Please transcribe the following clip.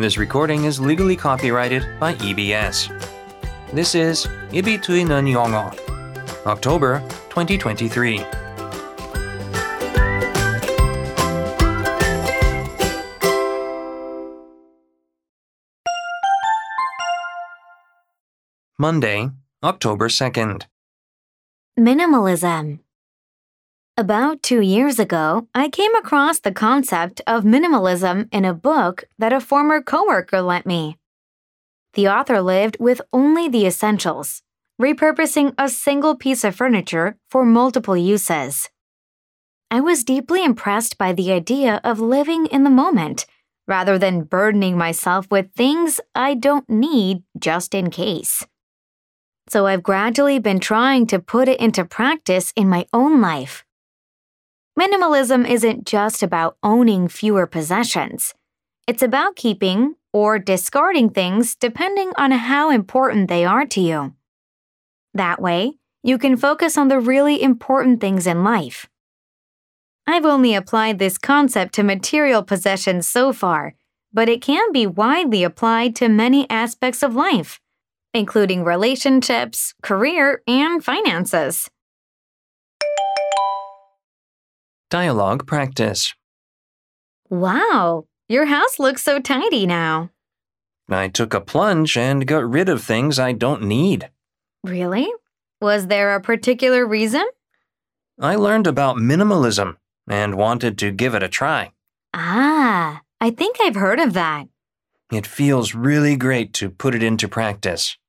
This recording is legally copyrighted by EBS. This is 입이 트이는 영어, October 2023. Monday, October 2nd. Minimalism. About 2 years ago, I came across the concept of minimalism in a book that a former coworker lent me. The author lived with only the essentials, repurposing a single piece of furniture for multiple uses. I was deeply impressed by the idea of living in the moment, rather than burdening myself with things I don't need just in case. So I've gradually been trying to put it into practice in my own life. Minimalism isn't just about owning fewer possessions. It's about keeping or discarding things depending on how important they are to you. That way, you can focus on the really important things in life. I've only applied this concept to material possessions so far, but it can be widely applied to many aspects of life, including relationships, career, and finances. Dialogue practice. Wow, your house looks so tidy now. I took a plunge and got rid of things I don't need. Really? Was there a particular reason? I learned about minimalism and wanted to give it a try. I think I've heard of that. It feels really great to put it into practice.